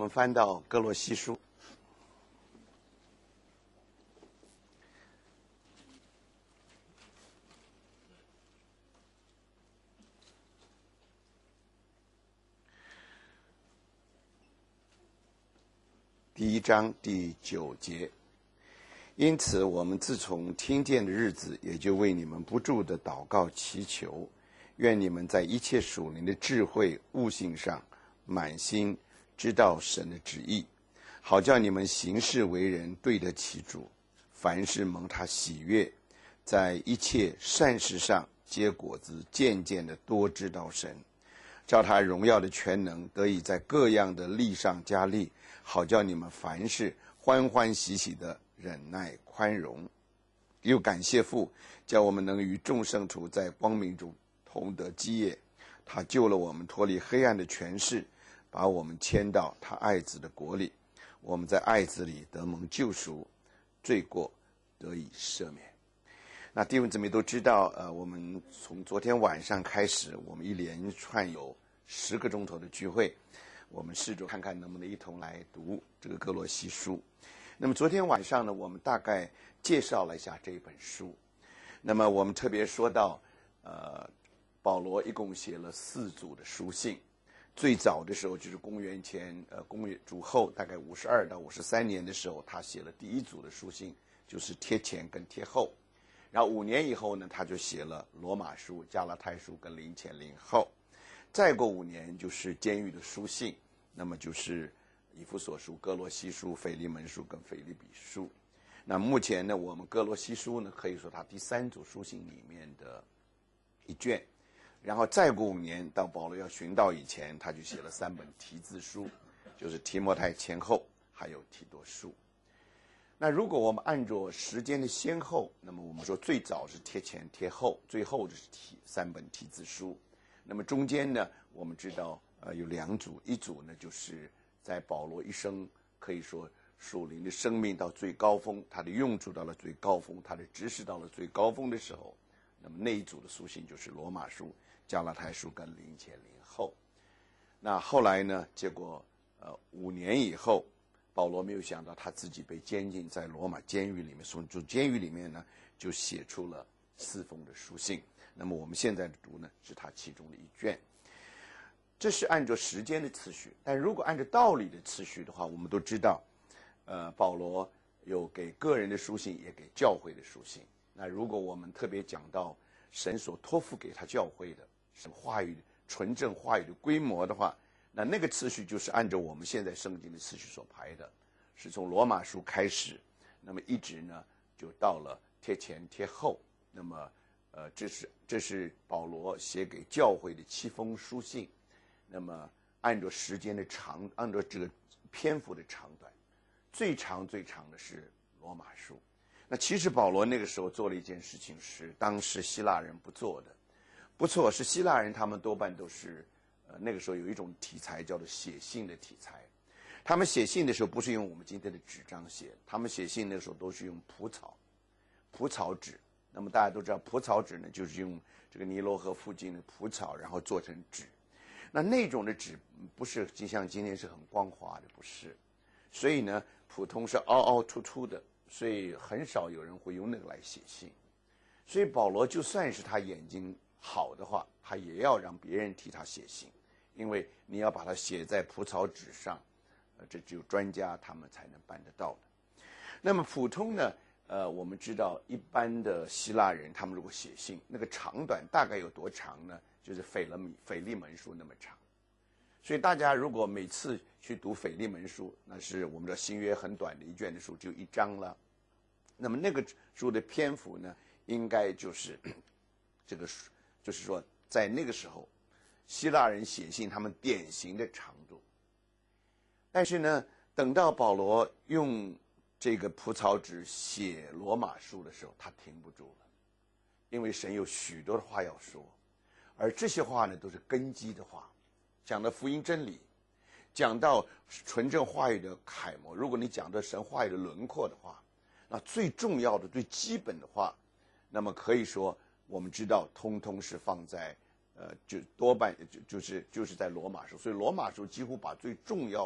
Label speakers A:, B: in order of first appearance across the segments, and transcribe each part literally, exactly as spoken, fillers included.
A: 们翻到哥罗西书，第一章第九节。因此我们自从听见的日子，也就为你们不住的祷告祈求，愿你们在一切属灵的智慧悟性上满心知道神的旨意，好叫你们行事为人对得起主，凡事蒙他喜悦，在一切善事上结果子，渐渐的多知道神，照他荣耀的全能得以在各样的力上加力，好叫你们凡事欢欢喜喜的忍耐宽容。又感谢父，叫我们能与众圣徒在光明中同得基业。他救了我们脱离黑暗的权势，把我们迁到他爱子的国里。我们在爱子里得蒙救赎，罪过得以赦免。那弟兄姊妹都知道，呃，我们从昨天晚上开始，我们一连串有十个钟头的聚会，我们试着看看能不能一同来读这个哥罗西书。那么昨天晚上呢，我们大概介绍了一下这本书。那么我们特别说到，呃，保罗一共写了四组的书信。最早的时候就是公元前，呃，公元主后大概五十二到五十三年的时候，他写了第一组的书信，就是贴前跟贴后。然后五年以后呢，他就写了罗马书、加拉太书跟林前林后。再过五年就是监狱的书信，那么就是以弗所书、哥罗西书、腓利门书跟腓立比书。那目前呢，我们哥罗西书呢，可以说它第三组书信里面的一卷。然后再过五年，到保罗要寻道以前，他就写了三本题字书，就是提摩太前后，还有提多书。那如果我们按照时间的先后，那么我们说最早是贴前贴后，最后就是题三本题字书。那么中间呢，我们知道呃有两组，一组呢就是在保罗一生可以说属灵的生命到最高峰，他的用处到了最高峰，他的知识到了最高峰的时候，那么那一组的书信就是罗马书、加拉太书跟林前林后。那后来呢，结果呃五年以后，保罗没有想到他自己被监禁在罗马监狱里面，从监狱里面呢就写出了四封的书信。那么我们现在的读呢是他其中的一卷。这是按照时间的次序，但如果按照道理的次序的话，我们都知道，呃，保罗有给个人的书信，也给教会的书信。那如果我们特别讲到神所托付给他教会的什么话语、纯正话语的规模的话，那那个次序就是按照我们现在圣经的次序所排的，是从罗马书开始，那么一直呢就到了贴前贴后。那么，呃，这是这是保罗写给教会的七封书信。那么按照时间的长，按照这个篇幅的长短，最长最长的是罗马书。那其实保罗那个时候做了一件事情，是当时希腊人不做的。不错，是希腊人，他们多半都是，呃，那个时候有一种题材叫做写信的题材。他们写信的时候不是用我们今天的纸张写，他们写信那个时候都是用蒲草、蒲草纸。那么大家都知道，蒲草纸呢，就是用这个尼罗河附近的蒲草，然后做成纸。那那种的纸不是就像今天是很光滑的，不是。所以呢，普通是凹凹凸凸的，所以很少有人会用那个来写信。所以保罗就算是他眼睛好的话，他也要让别人替他写信，因为你要把它写在蒲草纸上，呃，这只有专家他们才能办得到的。那么普通呢，呃，我们知道一般的希腊人，他们如果写信，那个长短大概有多长呢？就是腓勒米腓利门书那么长。所以大家如果每次去读腓利门书，那是我们的新约很短的一卷的书，只有一章了。那么那个书的篇幅呢，应该就是这个，就是说在那个时候，希腊人写信他们典型的长度。但是呢，等到保罗用这个蒲草纸写罗马书的时候，他停不住了，因为神有许多的话要说。而这些话呢，都是根基的话，讲到福音真理，讲到纯正话语的楷模。如果你讲到神话语的轮廓的话，那最重要的、最基本的话，那么可以说，我们知道，通通是放在，呃，就多半就就是就是在罗马书。所以罗马书几乎把最重要的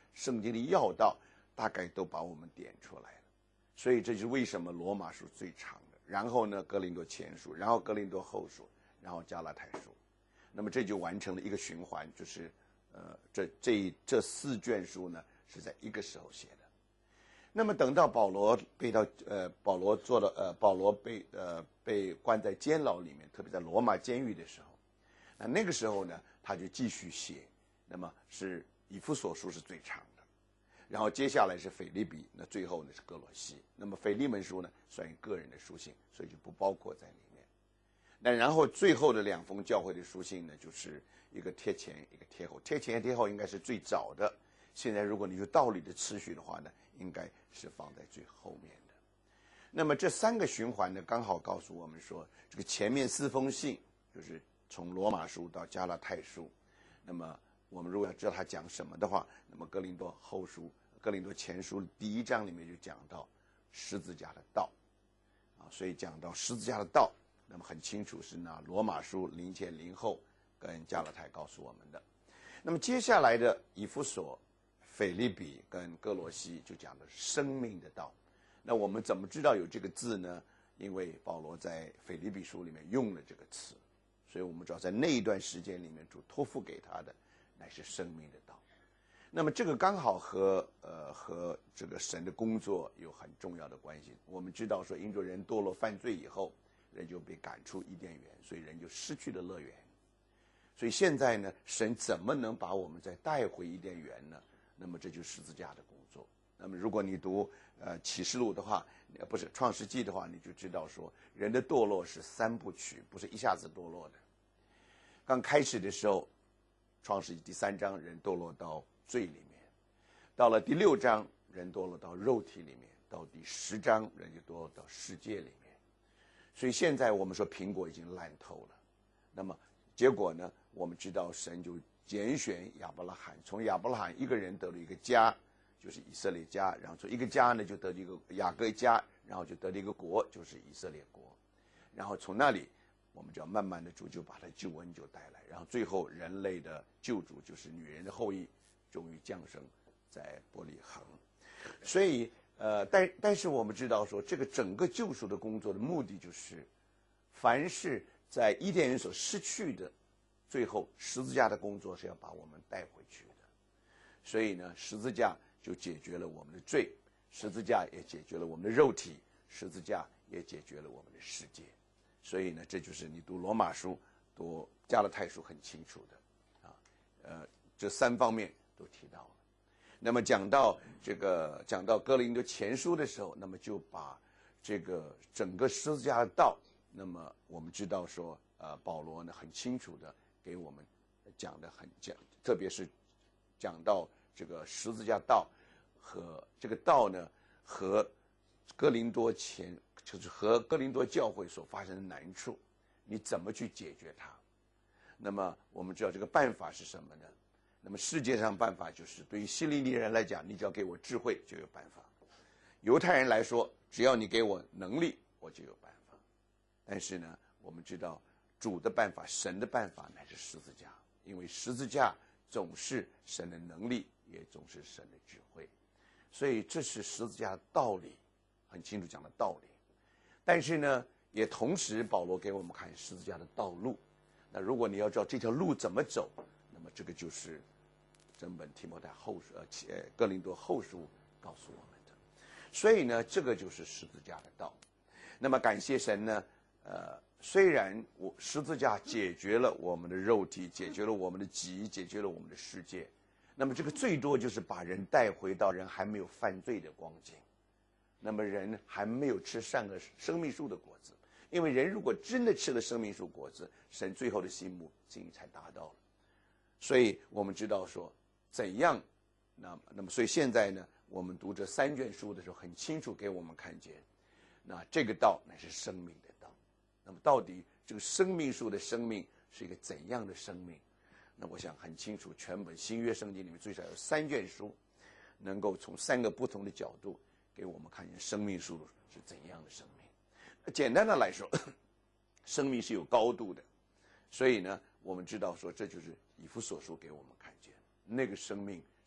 A: 圣经的要道，大概都把我们点出来了。所以这就是为什么罗马书最长的，然后呢哥林多前书，然后哥林多后书，然后加拉太书。那么这就完成了一个循环，就是呃这这这四卷书呢是在一个时候写的。那么等到保罗被到呃保罗做了呃保罗被呃被关在监牢里面，特别在罗马监狱的时候，那那个时候呢他就继续写，那么是以弗所书是最长的，然后接下来是腓立比，那最后呢是哥罗西。那么腓利门书呢算于个人的书信，所以就不包括在里面。那然后最后的两封教会的书信呢，就是一个贴前一个贴后，贴前贴后应该是最早的，现在如果你有道理的次序的话呢，应该是放在最后面的。那么这三个循环呢，刚好告诉我们说，这个前面四封信就是从罗马书到加拉太书，那么我们如果要知道他讲什么的话，那么哥林多后书、哥林多前书第一章里面就讲到十字架的道啊，所以讲到十字架的道，那么很清楚是拿罗马书零前零后跟加拉太告诉我们的。那么接下来的以弗所、腓立比跟哥罗西就讲的生命的道。那我们怎么知道有这个字呢？因为保罗在腓立比书里面用了这个词，所以我们知道在那一段时间里面主托付给他的乃是生命的道。那么这个刚好和呃和这个神的工作有很重要的关系。我们知道说，因着人堕落犯罪以后，人就被赶出伊甸园，所以人就失去了乐园。所以现在呢，神怎么能把我们再带回伊甸园呢？那么这就是十字架的工作。那么如果你读呃启示录的话，不是创世纪的话，你就知道说，人的堕落是三部曲，不是一下子堕落的。刚开始的时候，创世纪第三章人堕落到罪里面，到了第六章人堕落到肉体里面，到第十章人就堕落到世界里面。所以现在我们说苹果已经烂透了，那么结果呢，我们知道神就拣选亚伯拉罕，从亚伯拉罕一个人得了一个家，就是以色列家，然后从一个家呢就得了一个雅各家，然后就得了一个国，就是以色列国。然后从那里我们就要慢慢的主就把他救恩就带来，然后最后人类的救主就是女人的后裔，终于降生在伯利恒。所以呃，但但是我们知道说，这个整个救赎的工作的目的就是，凡是在伊甸园所失去的，最后十字架的工作是要把我们带回去的。所以呢，十字架就解决了我们的罪，十字架也解决了我们的肉体，十字架也解决了我们的世界。所以呢，这就是你读罗马书、读加拉太书很清楚的啊，呃，这三方面都提到了。那么讲到这个，讲到哥林多前书的时候，那么就把这个整个十字架的道，那么我们知道说，呃，保罗呢很清楚的给我们讲的很讲，特别是讲到这个十字架道和这个道呢和哥林多前，就是和哥林多教会所发生的难处，你怎么去解决它？那么我们知道这个办法是什么呢？那么世界上办法就是，对于希利尼人来讲，你只要给我智慧就有办法；犹太人来说，只要你给我能力，我就有办法。但是呢，我们知道主的办法，神的办法乃是十字架，因为十字架总是神的能力，也总是神的智慧。所以这是十字架的道理，很清楚讲的道理。但是呢，也同时保罗给我们看十字架的道路。那如果你要知道这条路怎么走，那么这个就是整本提摩太后书呃哥林多后书告诉我们的。所以呢，这个就是十字架的道。那么感谢神呢，呃，虽然我十字架解决了我们的肉体，解决了我们的己，解决了我们的世界，那么这个最多就是把人带回到人还没有犯罪的光景，那么人还没有吃善恶生命树的果子。因为人如果真的吃了生命树果子，神最后的心目心意才达到了。所以我们知道说怎样，那么那么所以现在呢，我们读这三卷书的时候，很清楚给我们看见，那这个道乃是生命的道。那么到底这个生命树的生命是一个怎样的生命？那我想很清楚，全本新约圣经里面最少有三卷书，能够从三个不同的角度给我们看见生命树是怎样的生命。简单的来说，生命是有高度的，所以呢，我们知道说这就是以弗所书给我们看见，那个生命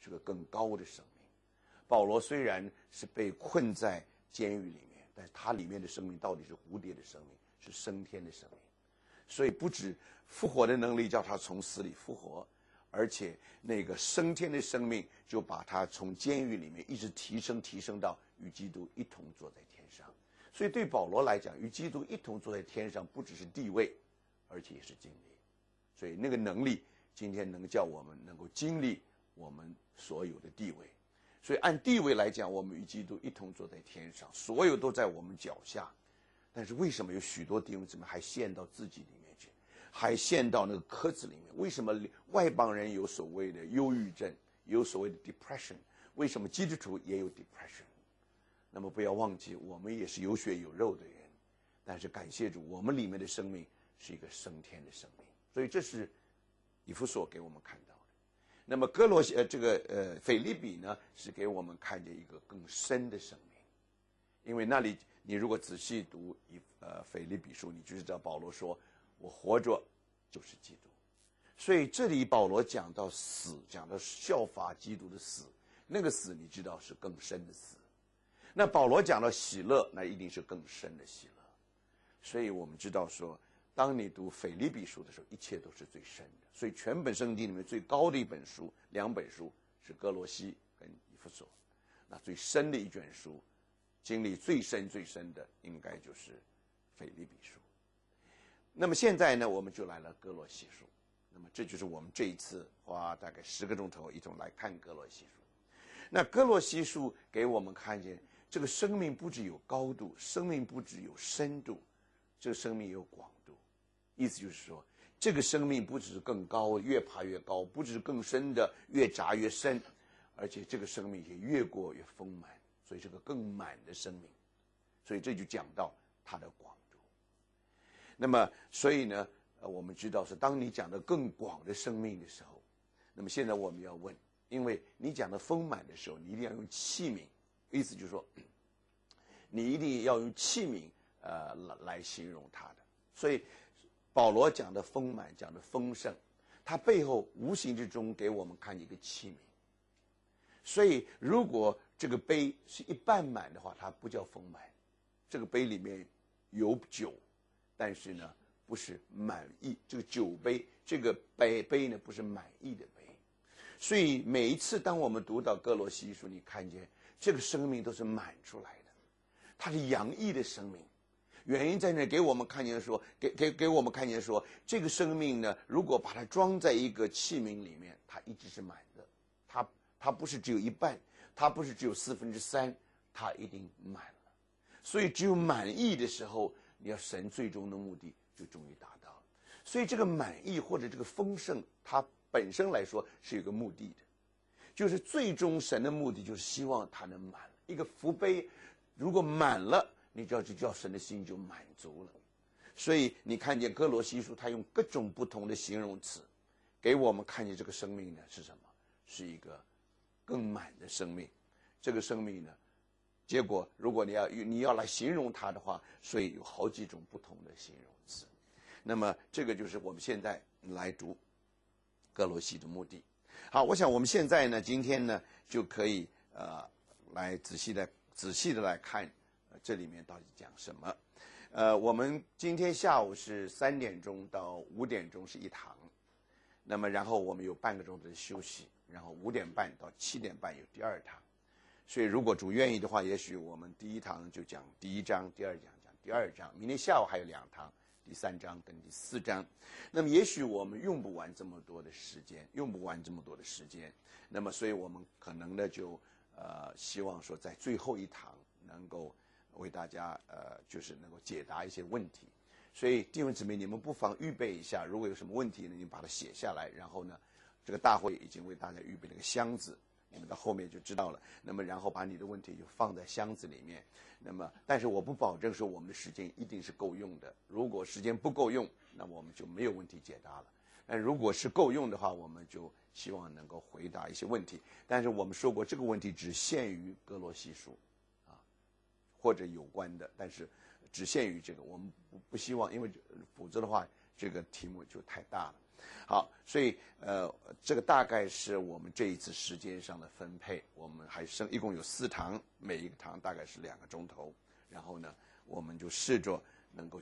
A: 是个更高的生命。保罗虽然是被困在监狱里面，但是他里面的生命到底是蝴蝶的生命，是升天的生命。所以不止复活的能力叫他从死里复活，而且那个升天的生命就把他从监狱里面一直提升提升到与基督一同坐在天上。所以对保罗来讲，与基督一同坐在天上不只是地位，而且也是经历。所以那个能力今天能叫我们能够经历我们所有的地位。所以按地位来讲，我们与基督一同坐在天上，所有都在我们脚下。但是为什么有许多弟兄姊妹还陷到自己里面去，还陷到那个壳子里面？为什么外邦人有所谓的忧郁症，有所谓的 depression？ 为什么基督徒也有 depression？ 那么不要忘记，我们也是有血有肉的人，但是感谢主，我们里面的生命是一个升天的生命。所以这是以弗所给我们看到的。那么哥罗西呃这个呃腓立比呢，是给我们看见一个更深的生命。因为那里你如果仔细读以呃腓立比书，你就知道保罗说我活着就是基督。所以这里保罗讲到死，讲到效法基督的死，那个死你知道是更深的死。那保罗讲到喜乐，那一定是更深的喜乐。所以我们知道说，当你读腓立比书的时候，一切都是最深的。所以全本圣经里面最高的一本书，两本书是哥罗西跟以弗所。那最深的一卷书，经历最深最深的应该就是腓立比书。那么现在呢，我们就来了哥罗西书。那么这就是我们这一次花大概十个钟头一同来看哥罗西书。那哥罗西书给我们看见，这个生命不只有高度，生命不只有深度，这个生命也有广度。意思就是说，这个生命不只是更高，越爬越高，不只是更深的，越扎越深，而且这个生命也越过越丰满，所以是个更满的生命。所以这就讲到它的广度。那么所以呢，呃，我们知道是当你讲的更广的生命的时候，那么现在我们要问，因为你讲的丰满的时候，你一定要用器皿，意思就是说，你一定要用器皿呃来形容它的。所以保罗讲的丰满，讲的丰盛，它背后无形之中给我们看一个器皿。所以如果这个杯是一半满的话，它不叫丰满。这个杯里面有酒，但是呢不是满意，这个酒杯这个杯杯呢不是满意的杯。所以每一次当我们读到哥罗西书，你看见这个生命都是满出来的，它是洋溢的生命。原因在那给我们看见说，给给给我们看见说，这个生命呢，如果把它装在一个器皿里面，它一直是满的。它它不是只有一半，它不是只有四分之三，它一定满了。所以只有满意的时候，你要神最终的目的就终于达到了。所以这个满意或者这个丰盛，它本身来说是有个目的的，就是最终神的目的就是希望它能满了。一个福杯如果满了，你知道就叫神的心就满足了。所以你看见哥罗西书，他用各种不同的形容词给我们看见这个生命呢是什么，是一个更满的生命。这个生命呢，结果如果你要你要来形容它的话，所以有好几种不同的形容词。那么这个就是我们现在来读哥罗西的目的。好，我想我们现在呢，今天呢就可以呃来仔细的仔细的来看。这里面到底讲什么？呃，我们今天下午是三点钟到五点钟是一堂，那么然后我们有半个钟头的休息，然后五点半到七点半有第二堂。所以如果主愿意的话，也许我们第一堂就讲第一章，第二讲讲第二章，明天下午还有两堂，第三章跟第四章。那么也许我们用不完这么多的时间，用不完这么多的时间，那么所以我们可能呢就呃希望说在最后一堂能够为大家呃，就是能够解答一些问题。所以弟兄姊妹，你们不妨预备一下，如果有什么问题呢，你把它写下来。然后呢，这个大会已经为大家预备了个箱子，你们到后面就知道了。那么然后把你的问题就放在箱子里面。那么但是我不保证说我们的时间一定是够用的。如果时间不够用，那么我们就没有问题解答了。但如果是够用的话，我们就希望能够回答一些问题。但是我们说过，这个问题只限于哥罗西书或者有关的，但是只限于这个，我们不不希望，因为否则的话，这个题目就太大了。 好，所以呃，这个大概是我们这一次时间上的分配。我们还剩一共有四堂，每一个堂大概是两个钟头。然后呢，我们就试着能够